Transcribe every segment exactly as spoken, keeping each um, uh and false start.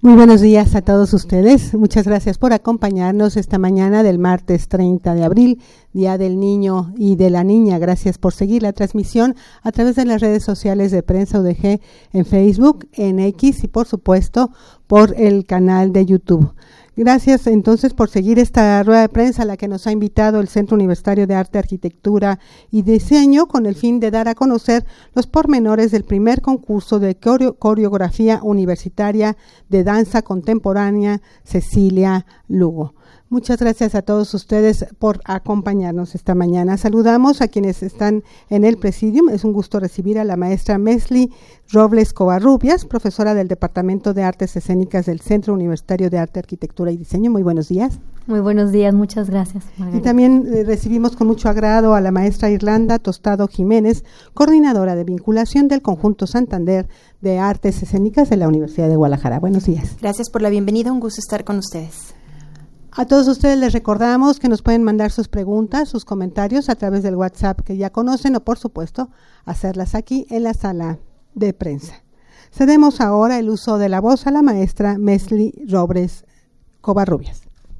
Muy buenos días a todos ustedes. Muchas gracias por acompañarnos esta mañana del martes treinta de abril, Día del Niño y de la Niña. Gracias por seguir la transmisión a través de las redes sociales de Prensa U D G en Facebook, en X y por supuesto por el canal de YouTube. Gracias entonces por seguir esta rueda de prensa a la que nos ha invitado el Centro Universitario de Arte, Arquitectura y Diseño con el fin de dar a conocer los pormenores del primer concurso de coreo- coreografía universitaria de danza contemporánea Cecilia Lugo. Muchas gracias a todos ustedes por acompañarnos esta mañana. Saludamos a quienes están en el presidium. Es un gusto recibir a la maestra Mesli Robles Covarrubias, profesora del Departamento de Artes Escénicas del Centro Universitario de Arte, Arquitectura y Diseño. Muy buenos días. Muy buenos días, muchas gracias, Margarita. Y también eh, recibimos con mucho agrado a la maestra Irlanda Tostado Jiménez, coordinadora de vinculación del Conjunto Santander de Artes Escénicas de la Universidad de Guadalajara. Buenos días. Gracias por la bienvenida, un gusto estar con ustedes. A todos ustedes les recordamos que nos pueden mandar sus preguntas, sus comentarios a través del WhatsApp que ya conocen o, por supuesto, hacerlas aquí en la sala de prensa. Cedemos ahora el uso de la voz a la maestra Mesli Robles Covarrubias.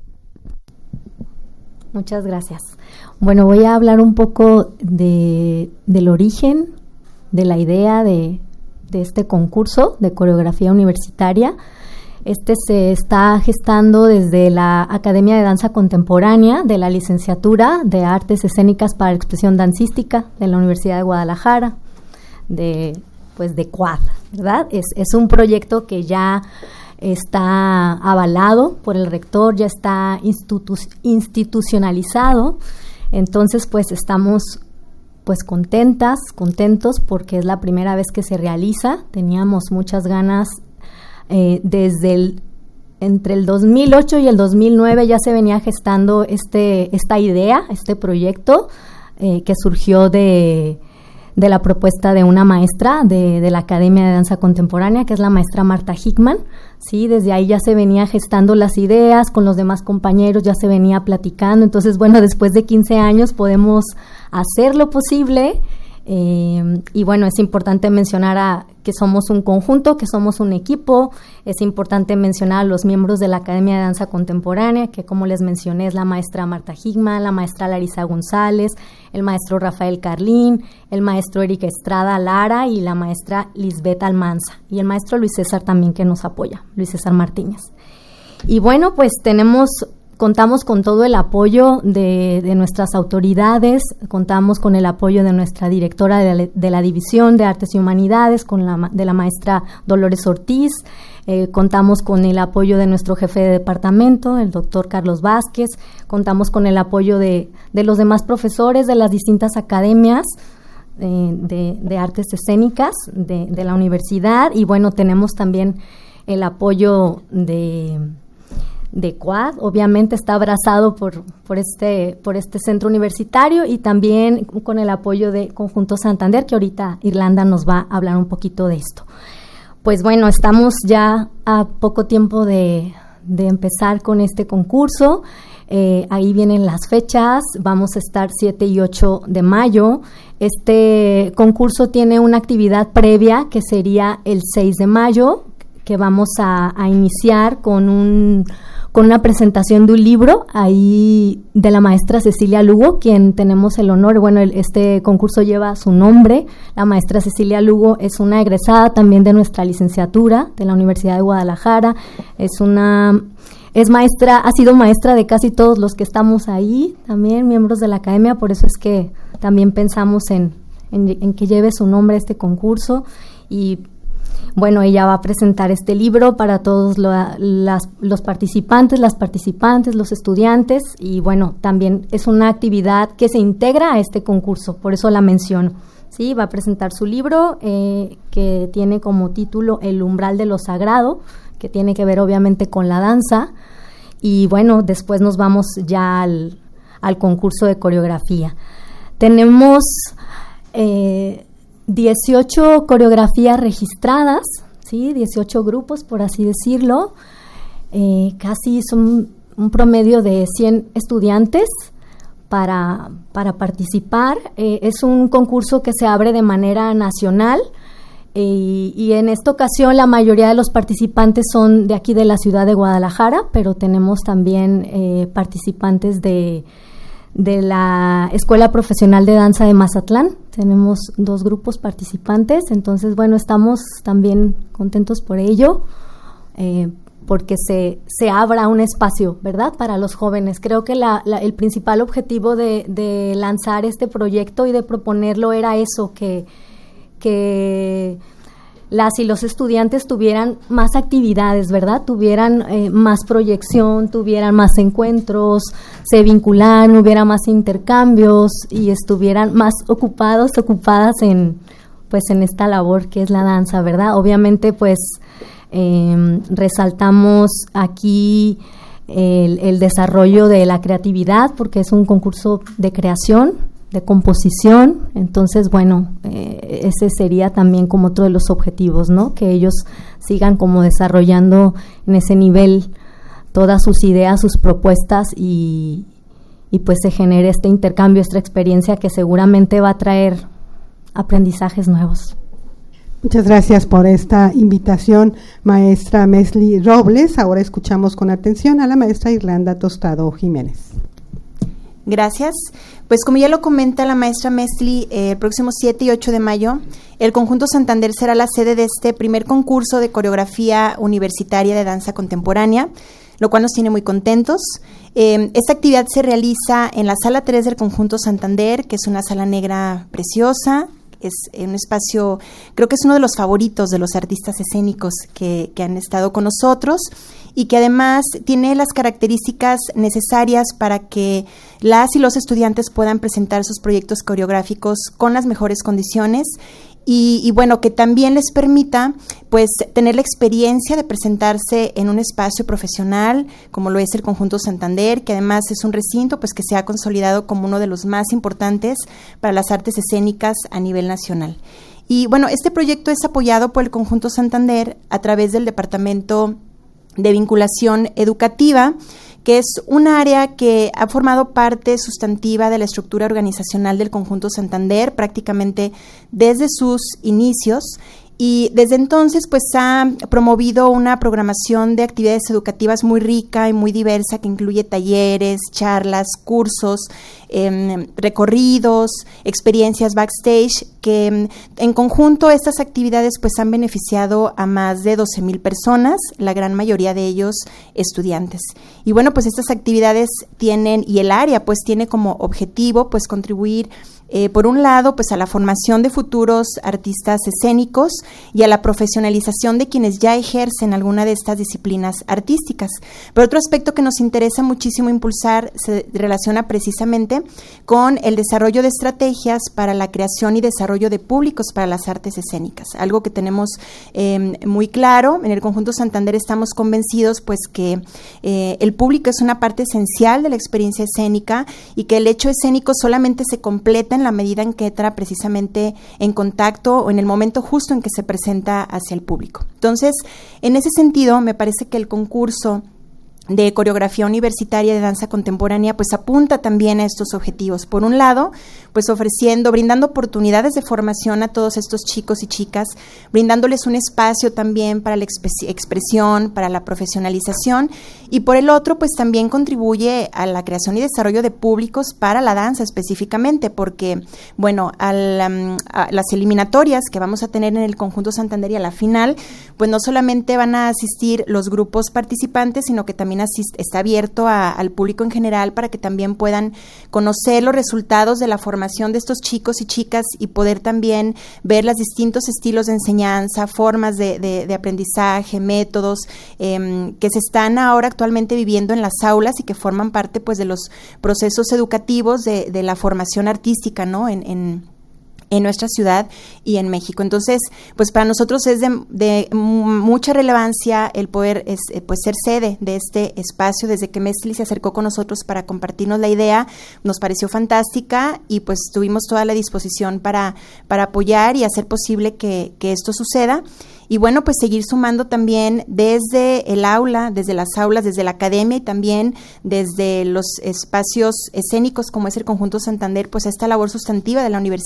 Muchas gracias. Bueno, voy a hablar un poco de, del origen, de la idea de, de este concurso de coreografía universitaria. Este se está gestando desde la Academia de Danza Contemporánea de la Licenciatura de Artes Escénicas para Expresión Dancística de la Universidad de Guadalajara, de, pues de C U A D, ¿verdad? Es, es un proyecto que ya está avalado por el rector, ya está institu- institucionalizado, entonces pues estamos pues contentas, contentos porque es la primera vez que se realiza. Teníamos muchas ganas. Eh, desde el, entre el dos mil ocho y el dos mil nueve ya se venía gestando este, esta idea, este proyecto eh, que surgió de, de la propuesta de una maestra de, de la Academia de Danza Contemporánea, que es la maestra Marta Hickman. Sí, desde ahí ya se venía gestando las ideas, con los demás compañeros ya se venía platicando. Entonces, bueno, después de quince años podemos hacer lo posible. Eh, y bueno, es importante mencionar a, que somos un conjunto, que somos un equipo. Es importante mencionar a los miembros de la Academia de Danza Contemporánea, que como les mencioné es la maestra Marta Hickman, la maestra Larisa González, el maestro Rafael Carlín, el maestro Eric Estrada Lara y la maestra Lisbeth Almanza, y el maestro Luis César también, que nos apoya, Luis César Martínez. Y bueno, pues tenemos... Contamos con todo el apoyo de, de nuestras autoridades, contamos con el apoyo de nuestra directora de la, de la División de Artes y Humanidades, con la, de la maestra Dolores Ortiz, eh, contamos con el apoyo de nuestro jefe de departamento, el doctor Carlos Vázquez, contamos con el apoyo de, de los demás profesores de las distintas academias eh, de, de artes escénicas de, de la universidad, y bueno, tenemos también el apoyo de... de C U A D, obviamente está abrazado por, por, este, por este centro universitario, y también con el apoyo de Conjunto Santander, que ahorita Irlanda nos va a hablar un poquito de esto. Pues bueno, estamos ya a poco tiempo de, de empezar con este concurso. Eh, ahí vienen las fechas, vamos a estar siete y ocho de mayo. Este concurso tiene una actividad previa que sería el seis de mayo, que vamos a, a iniciar con un... con una presentación de un libro ahí de la maestra Cecilia Lugo, quien tenemos el honor, bueno, el, este concurso lleva su nombre. La maestra Cecilia Lugo es una egresada también de nuestra licenciatura de la Universidad de Guadalajara, es una, es maestra, ha sido maestra de casi todos los que estamos ahí, también miembros de la academia, por eso es que también pensamos en, en, en que lleve su nombre a este concurso. Y bueno, ella va a presentar este libro para todos lo, las, los participantes, las participantes, los estudiantes, y bueno, también es una actividad que se integra a este concurso, por eso la menciono. Sí, va a presentar su libro eh, que tiene como título El umbral de lo sagrado, que tiene que ver obviamente con la danza, y bueno, después nos vamos ya al, al concurso de coreografía. Tenemos... Eh, dieciocho coreografías registradas, ¿sí? dieciocho grupos, por así decirlo. Eh, casi son un promedio de cien estudiantes para, para participar. Eh, es un concurso que se abre de manera nacional. Y, y en esta ocasión la mayoría de los participantes son de aquí de la ciudad de Guadalajara, pero tenemos también eh, participantes de, de la Escuela Profesional de Danza de Mazatlán. Tenemos dos grupos participantes, entonces bueno, estamos también contentos por ello, eh, porque se, se abra un espacio, ¿verdad?, para los jóvenes. Creo que la, la, el principal objetivo de, de lanzar este proyecto y de proponerlo era eso, que que las y los estudiantes tuvieran más actividades, ¿verdad? Tuvieran eh, más proyección, tuvieran más encuentros, se vincularan, hubiera más intercambios y estuvieran más ocupados, ocupadas en, pues, en esta labor que es la danza, ¿verdad? Obviamente, pues, eh, resaltamos aquí el, el desarrollo de la creatividad, porque es un concurso de creación, de composición. Entonces, bueno, eh, ese sería también como otro de los objetivos, ¿no? Que ellos sigan como desarrollando en ese nivel todas sus ideas, sus propuestas y, y pues se genere este intercambio, esta experiencia que seguramente va a traer aprendizajes nuevos. Muchas gracias por esta invitación, maestra Mesli Robles. Ahora escuchamos con atención a la maestra Irlanda Tostado Jiménez. Gracias. Pues como ya lo comenta la maestra Mesli, eh, el próximo siete y ocho de mayo, el Conjunto Santander será la sede de este primer concurso de coreografía universitaria de danza contemporánea, lo cual nos tiene muy contentos. Eh, esta actividad se realiza en la sala tres del Conjunto Santander, que es una sala negra preciosa. Es un espacio, creo que es uno de los favoritos de los artistas escénicos que, que han estado con nosotros y que además tiene las características necesarias para que las y los estudiantes puedan presentar sus proyectos coreográficos con las mejores condiciones y, y bueno, que también les permita pues tener la experiencia de presentarse en un espacio profesional como lo es el Conjunto Santander, que además es un recinto pues que se ha consolidado como uno de los más importantes para las artes escénicas a nivel nacional. Y bueno, este proyecto es apoyado por el Conjunto Santander a través del Departamento de Vinculación Educativa, que es un área que ha formado parte sustantiva de la estructura organizacional del Conjunto Santander prácticamente desde sus inicios y desde entonces pues ha promovido una programación de actividades educativas muy rica y muy diversa que incluye talleres, charlas, cursos, eh, recorridos, experiencias backstage que en conjunto estas actividades pues han beneficiado a más de doce mil personas, la gran mayoría de ellos estudiantes. Y bueno, pues estas actividades tienen, y el área pues tiene como objetivo pues contribuir Eh, por un lado, pues a la formación de futuros artistas escénicos y a la profesionalización de quienes ya ejercen alguna de estas disciplinas artísticas. Pero otro aspecto que nos interesa muchísimo impulsar se relaciona precisamente con el desarrollo de estrategias para la creación y desarrollo de públicos para las artes escénicas, algo que tenemos eh, muy claro. En el Conjunto Santander estamos convencidos pues que eh, el público es una parte esencial de la experiencia escénica y que el hecho escénico solamente se completa en la medida en que entra precisamente en contacto o en el momento justo en que se presenta hacia el público. Entonces, en ese sentido, me parece que el concurso de coreografía universitaria de danza contemporánea pues apunta también a estos objetivos. Por un lado, pues ofreciendo, brindando oportunidades de formación a todos estos chicos y chicas, brindándoles un espacio también para la exp- expresión, para la profesionalización, y por el otro pues también contribuye a la creación y desarrollo de públicos para la danza específicamente, porque bueno, al, um, a las eliminatorias que vamos a tener en el Conjunto Santander y a la final, pues no solamente van a asistir los grupos participantes, sino que también asist- está abierto a, al público en general para que también puedan conocer los resultados de la formación de estos chicos y chicas y poder también ver los distintos estilos de enseñanza, formas de, de, de aprendizaje, métodos eh, que se están ahora actualmente viviendo en las aulas y que forman parte pues de los procesos educativos de, de la formación artística, ¿no? En, en en nuestra ciudad y en México. Entonces, pues para nosotros es de, de mucha relevancia el poder es, pues ser sede de este espacio. Desde que Mesli se acercó con nosotros para compartirnos la idea, nos pareció fantástica y pues tuvimos toda la disposición para, para apoyar y hacer posible que, que esto suceda. Y bueno, pues seguir sumando también desde el aula, desde las aulas, desde la academia y también desde los espacios escénicos como es el Conjunto Santander, pues esta labor sustantiva de la Universidad de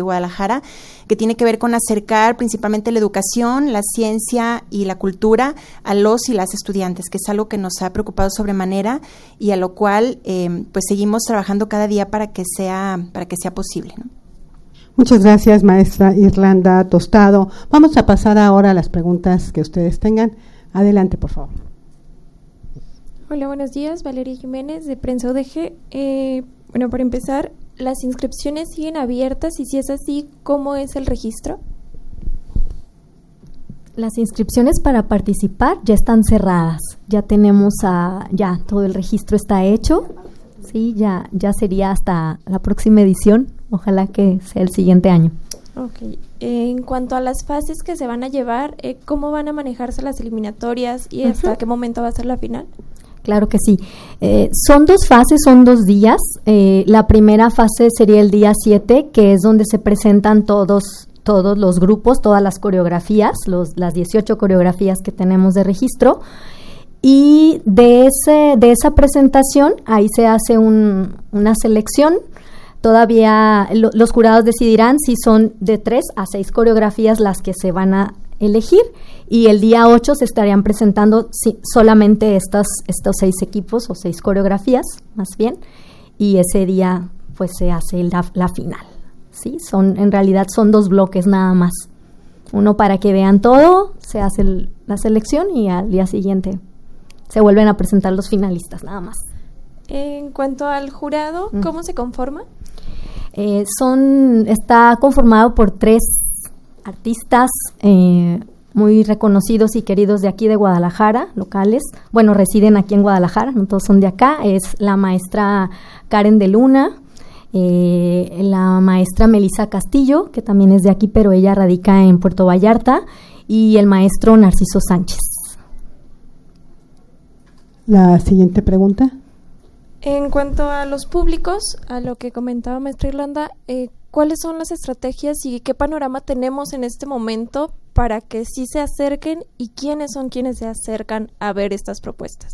Guadalajara, que tiene que ver con acercar principalmente la educación, la ciencia y la cultura a los y las estudiantes, que es algo que nos ha preocupado sobremanera y a lo cual eh, pues seguimos trabajando cada día para que sea, para que sea posible, ¿no? Muchas gracias, maestra Irlanda Tostado. Vamos a pasar ahora a las preguntas que ustedes tengan. Adelante, por favor. Hola, buenos días. Valeria Jiménez, de Prensa U D G. Eh, bueno, para empezar, ¿las inscripciones siguen abiertas? Y si es así, ¿cómo es el registro? Las inscripciones para participar ya están cerradas. Ya tenemos a, ya todo el registro está hecho. Sí, ya, ya sería hasta la próxima edición. Ojalá que sea el siguiente año. Ok. Eh, en cuanto a las fases que se van a llevar, eh, ¿cómo van a manejarse las eliminatorias y hasta uh-huh. qué momento va a ser la final? Claro que sí. Eh, son dos fases, son dos días. Eh, la primera fase sería el día siete, que es donde se presentan todos, todos los grupos, todas las coreografías, los, las dieciocho coreografías que tenemos de registro. Y de, ese, de esa presentación, ahí se hace un, una selección. Todavía lo, los jurados decidirán si son de tres a seis coreografías las que se van a elegir, y el día ocho se estarían presentando sí, solamente estas, estos seis equipos o seis coreografías, más bien, y ese día pues se hace la, la final. ¿Sí? Son, en realidad son dos bloques nada más. Uno para que vean todo, se hace el, la selección, y al día siguiente se vuelven a presentar los finalistas, nada más. En cuanto al jurado, ¿cómo mm. se conforma? Eh, son, está conformado por tres artistas eh, muy reconocidos y queridos de aquí de Guadalajara, locales. Bueno, residen aquí en Guadalajara, no todos son de acá. Es la maestra Karen de Luna, eh, la maestra Melissa Castillo, que también es de aquí, pero ella radica en Puerto Vallarta, y el maestro Narciso Sánchez. La siguiente pregunta. En cuanto a los públicos, a lo que comentaba maestra Irlanda, eh, ¿cuáles son las estrategias y qué panorama tenemos en este momento para que sí se acerquen, y quiénes son quienes se acercan a ver estas propuestas?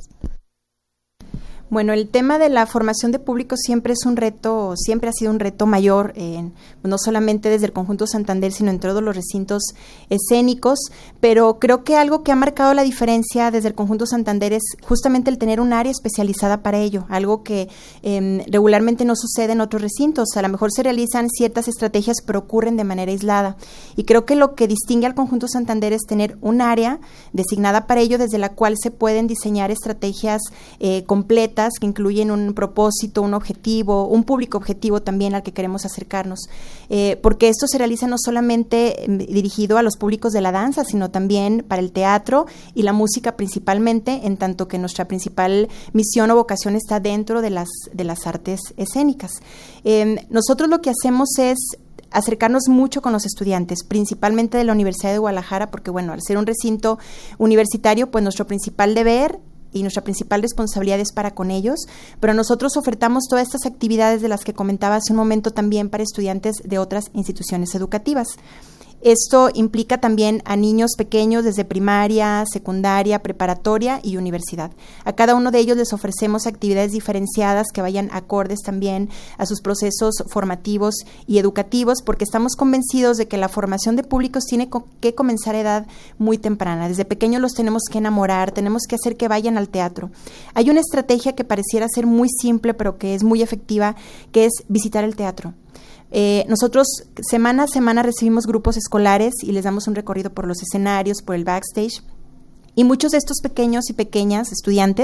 Bueno, el tema de la formación de público siempre es un reto, siempre ha sido un reto mayor, eh, no solamente desde el Conjunto Santander, sino en todos los recintos escénicos, pero creo que algo que ha marcado la diferencia desde el Conjunto Santander es justamente el tener un área especializada para ello, algo que eh, regularmente no sucede en otros recintos. A lo mejor se realizan ciertas estrategias, pero ocurren de manera aislada, y creo que lo que distingue al Conjunto Santander es tener un área designada para ello, desde la cual se pueden diseñar estrategias eh, completas, que incluyen un propósito, un objetivo, un público objetivo también al que queremos acercarnos, eh, porque esto se realiza no solamente eh, dirigido a los públicos de la danza, sino también para el teatro y la música principalmente, en tanto que nuestra principal misión o vocación está dentro de las, de las artes escénicas. Eh, nosotros lo que hacemos es acercarnos mucho con los estudiantes, principalmente de la Universidad de Guadalajara, porque bueno, al ser un recinto universitario, pues nuestro principal deber y nuestra principal responsabilidad es para con ellos, pero nosotros ofertamos todas estas actividades de las que comentaba hace un momento también para estudiantes de otras instituciones educativas. Esto implica también a niños pequeños desde primaria, secundaria, preparatoria y universidad. A cada uno de ellos les ofrecemos actividades diferenciadas que vayan acordes también a sus procesos formativos y educativos, porque estamos convencidos de que la formación de públicos tiene que comenzar a edad muy temprana. Desde pequeños los tenemos que enamorar, tenemos que hacer que vayan al teatro. Hay una estrategia que pareciera ser muy simple, pero que es muy efectiva, que es visitar el teatro. Eh, nosotros semana a semana recibimos grupos escolares y les damos un recorrido por los escenarios, por el backstage, y muchos de estos pequeños y pequeñas estudiantes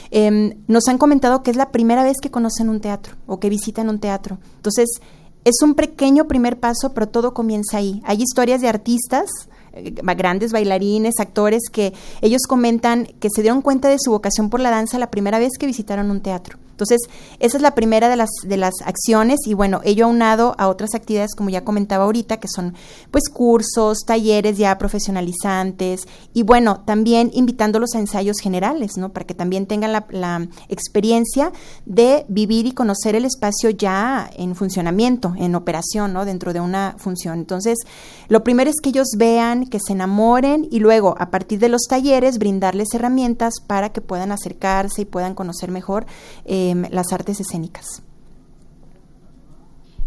eh, nos han comentado que es la primera vez que conocen un teatro o que visitan un teatro. Entonces, es un pequeño primer paso, pero todo comienza ahí. Hay historias de artistas, eh, grandes bailarines, actores, que ellos comentan que se dieron cuenta de su vocación por la danza la primera vez que visitaron un teatro. Entonces, esa es la primera de las de las acciones, y bueno, ello aunado a otras actividades, como ya comentaba ahorita, que son pues cursos, talleres ya profesionalizantes, y bueno, también invitándolos a ensayos generales, ¿no? Para que también tengan la, la experiencia de vivir y conocer el espacio ya en funcionamiento, en operación, ¿no? Dentro de una función. Entonces, lo primero es que ellos vean, que se enamoren, y luego, a partir de los talleres, brindarles herramientas para que puedan acercarse y puedan conocer mejor eh, las artes escénicas.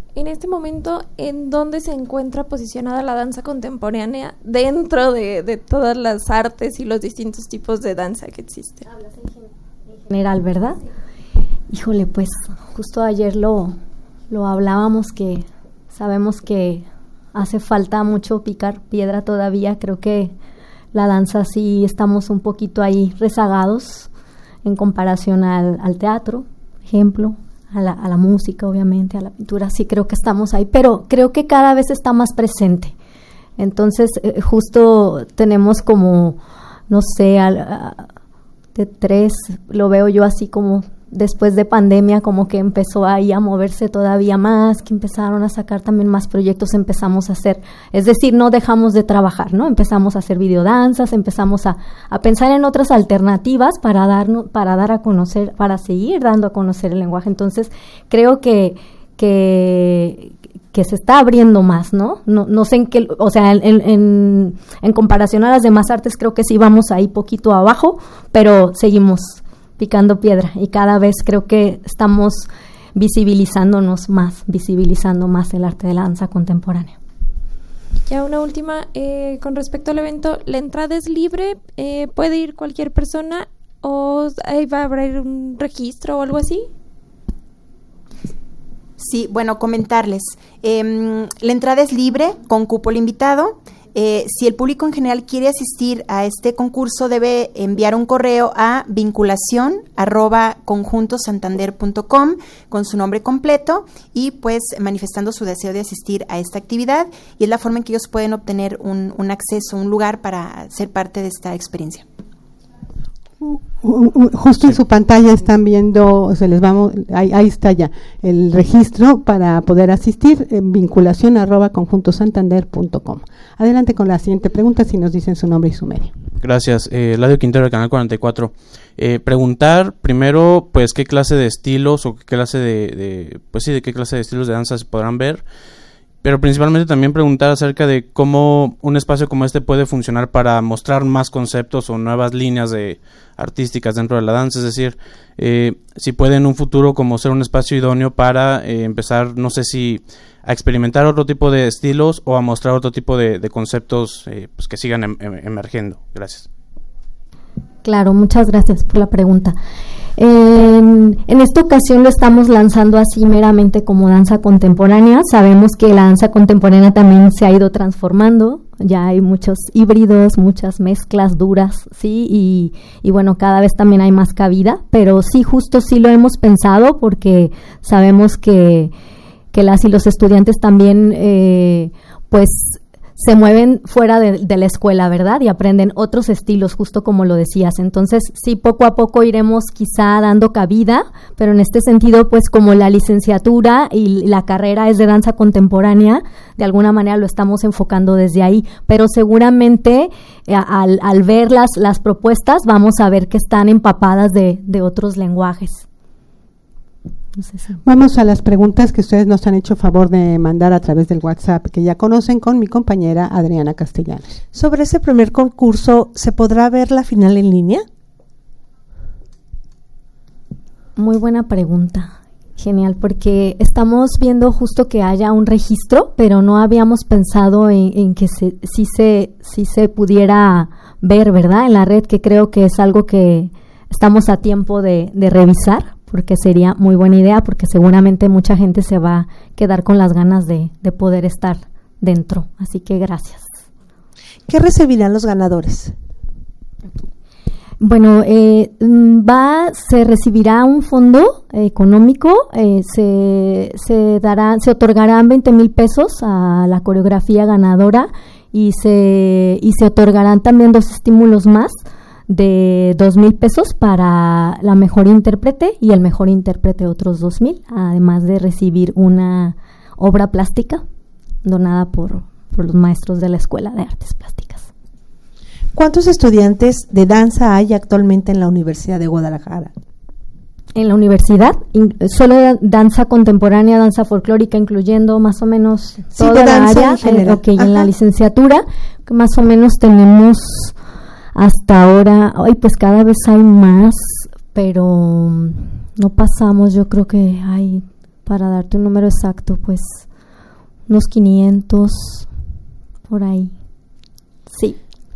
en este momento, ¿en dónde se encuentra posicionada la danza contemporánea dentro de, de todas las artes y los distintos tipos de danza que existen? Hablas en general, ¿verdad? Híjole, pues justo ayer lo, lo hablábamos, que sabemos que hace falta mucho picar piedra todavía. Creo que la danza sí estamos un poquito ahí rezagados en comparación al, al teatro, por ejemplo. A la, a la música, obviamente, a la pintura, sí creo que estamos ahí, pero creo que cada vez está más presente. Entonces, eh, justo tenemos como, no sé, a, a, de tres, lo veo yo así como después de pandemia, como que empezó ahí a moverse todavía más, que empezaron a sacar también más proyectos, empezamos a hacer, es decir, no dejamos de trabajar, ¿no? Empezamos a hacer videodanzas, empezamos a, a pensar en otras alternativas para darnos, para dar a conocer, para seguir dando a conocer el lenguaje. Entonces, creo que, que, que se está abriendo más, ¿no? No, no sé en qué, o sea, en, en, en comparación a las demás artes, creo que sí vamos ahí poquito abajo, pero seguimos picando piedra y cada vez creo que estamos visibilizándonos más, visibilizando más el arte de la danza contemporánea. Ya una última, eh, con respecto al evento, ¿la entrada es libre? Eh, ¿Puede ir cualquier persona o ahí va a haber un registro o algo así? Sí, bueno, comentarles. Eh, la entrada es libre, con cupo limitado. Eh, si el público en general quiere asistir a este concurso, debe enviar un correo a vinculación arroba conjunto santander punto com con su nombre completo y pues manifestando su deseo de asistir a esta actividad, y es la forma en que ellos pueden obtener un, un acceso, un lugar para ser parte de esta experiencia. Justo en su pantalla están viendo, se les vamos, ahí, ahí está ya el registro para poder asistir en vinculación arroba conjunto santander punto com. Adelante con la siguiente pregunta, si nos dicen su nombre y su medio. Gracias, eh, Ladio Quintero del Canal cuarenta y cuatro. Eh, preguntar primero, pues, qué clase de estilos o qué clase de, de, pues sí, de qué clase de estilos de danza se podrán ver. Pero principalmente también preguntar acerca de cómo un espacio como este puede funcionar para mostrar más conceptos o nuevas líneas de artísticas dentro de la danza, es decir, eh, si puede en un futuro como ser un espacio idóneo para eh, empezar, no sé si a experimentar otro tipo de estilos o a mostrar otro tipo de, de conceptos eh, pues que sigan em, em, emergiendo. Gracias. Claro, muchas gracias por la pregunta. En, en esta ocasión lo estamos lanzando así meramente como danza contemporánea. Sabemos que la danza contemporánea también se ha ido transformando, ya hay muchos híbridos, muchas mezclas duras, sí, y, y bueno, cada vez también hay más cabida, pero sí, justo sí lo hemos pensado porque sabemos que, que las y los estudiantes también, eh, pues, se mueven fuera de, de la escuela, ¿verdad? Y aprenden otros estilos, justo como lo decías. Entonces, sí, poco a poco iremos quizá dando cabida, pero en este sentido, pues como la licenciatura y la carrera es de danza contemporánea, de alguna manera lo estamos enfocando desde ahí, pero seguramente eh, al, al ver las, las propuestas vamos a ver que están empapadas de, de otros lenguajes. No sé si. Vamos a las preguntas que ustedes nos han hecho favor de mandar a través del WhatsApp, que ya conocen, con mi compañera Adriana Castellanos. Sobre ese primer concurso, ¿se podrá ver la final en línea? Muy buena pregunta. Genial, porque estamos viendo justo que haya un registro, pero no habíamos pensado en, en que se, sí, se, sí se pudiera ver, ¿verdad? En la red, que creo que es algo que estamos a tiempo de, de revisar, porque sería muy buena idea, porque seguramente mucha gente se va a quedar con las ganas de, de poder estar dentro. Así que gracias. ¿Qué recibirán los ganadores? Bueno, eh, va, se recibirá un fondo eh, económico, eh, se, se dará, se otorgarán veinte mil pesos a la coreografía ganadora y se, y se otorgarán también dos estímulos más de dos mil pesos para la mejor intérprete y el mejor intérprete otros dos mil, además de recibir una obra plástica donada por, por los maestros de la Escuela de Artes Plásticas. ¿Cuántos estudiantes de danza hay actualmente en la Universidad de Guadalajara? En la universidad, in, solo danza contemporánea, danza folclórica, incluyendo más o menos sí, toda la área. En general. Eh, okay, en la licenciatura, que más o menos tenemos hasta ahora, hoy pues cada vez hay más, pero no pasamos, yo creo que hay para darte un número exacto, pues unos quinientos por ahí. Sí.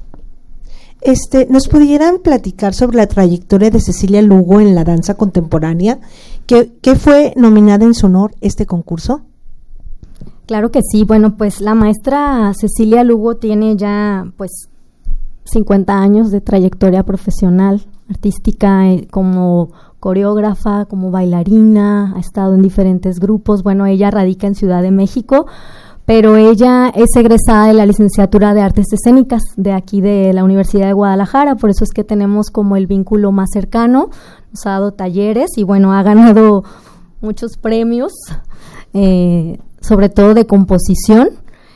Este, ¿nos pudieran platicar sobre la trayectoria de Cecilia Lugo en la danza contemporánea? ¿Qué, qué fue nominada en su honor este concurso? Claro que sí. Bueno, pues la maestra Cecilia Lugo tiene ya pues cincuenta años de trayectoria profesional, artística, eh, como coreógrafa, como bailarina, ha estado en diferentes grupos. Bueno, ella radica en Ciudad de México, pero ella es egresada de la licenciatura de Artes Escénicas de aquí de la Universidad de Guadalajara, por eso es que tenemos como el vínculo más cercano, nos ha dado talleres y bueno, ha ganado muchos premios, eh, sobre todo de composición,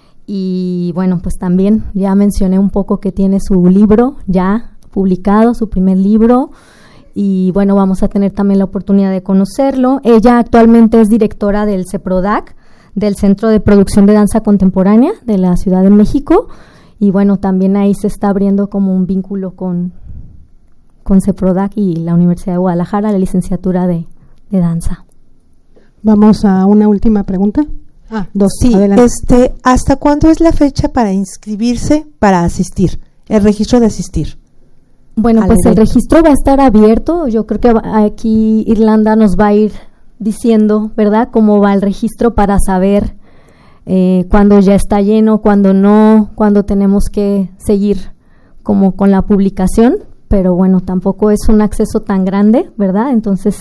y bueno, pues también ya mencioné un poco que tiene su libro ya publicado, su primer libro, y bueno, vamos a tener también la oportunidad de conocerlo. Ella actualmente es directora del CEPRODAC, del Centro de Producción de Danza Contemporánea de la Ciudad de México, y bueno, también ahí se está abriendo como un vínculo con, con CEPRODAC y la Universidad de Guadalajara, la licenciatura de, de danza. Vamos a una última pregunta. Ah, dos. Sí, adelante. este, ¿hasta cuándo es la fecha para inscribirse para asistir, el registro de asistir? Bueno, pues el registro va a estar abierto, yo creo que aquí Irlanda nos va a ir diciendo, ¿verdad?, cómo va el registro para saber eh, cuándo ya está lleno, cuándo no, cuándo tenemos que seguir como con la publicación, pero bueno, tampoco es un acceso tan grande, ¿verdad? Entonces,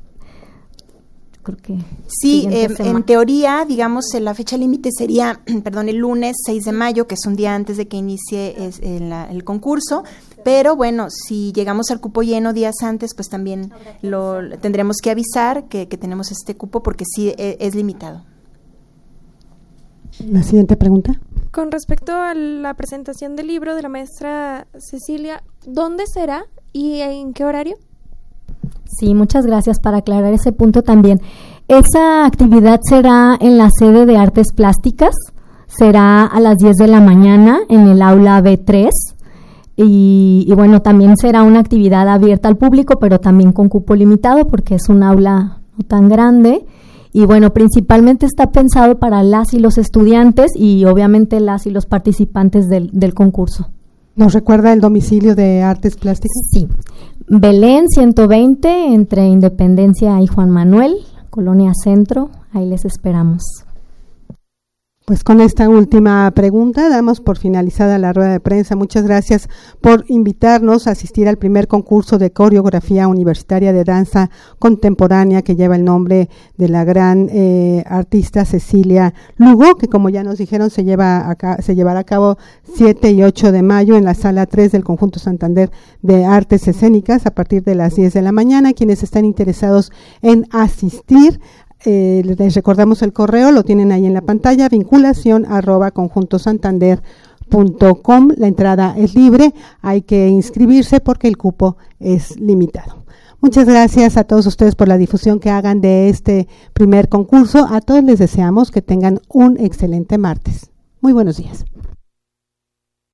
creo que... Sí, eh, en teoría, digamos, la fecha límite sería, perdón, el lunes seis de mayo, que es un día antes de que inicie es, el, el concurso, pero bueno, si llegamos al cupo lleno días antes, pues también lo tendremos que avisar que, que tenemos este cupo porque sí es, es limitado. La siguiente pregunta. Con respecto a la presentación del libro de la maestra Cecilia, ¿dónde será y en qué horario? Sí, muchas gracias para aclarar ese punto también. Esa actividad será en la sede de Artes Plásticas, será a las diez de la mañana en el aula B tres. Y, y bueno, también será una actividad abierta al público, pero también con cupo limitado porque es un aula no tan grande. Y bueno, principalmente está pensado para las y los estudiantes y obviamente las y los participantes del, del concurso. ¿Nos recuerda el domicilio de Artes Plásticas? Sí, Belén ciento veinte, entre Independencia y Juan Manuel, Colonia Centro, ahí les esperamos. Pues con esta última pregunta damos por finalizada la rueda de prensa. Muchas gracias por invitarnos a asistir al primer concurso de coreografía universitaria de danza contemporánea que lleva el nombre de la gran eh, artista Cecilia Lugo, que como ya nos dijeron se lleva a, se llevará a cabo siete y ocho de mayo en la sala tres del Conjunto Santander de Artes Escénicas a partir de las diez de la mañana. Quienes están interesados en asistir, Eh, les recordamos el correo, lo tienen ahí en la pantalla, vinculación arroba conjuntosantander punto com. La entrada es libre, hay que inscribirse porque el cupo es limitado. Muchas gracias a todos ustedes por la difusión que hagan de este primer concurso. A todos les deseamos que tengan un excelente martes. Muy buenos días.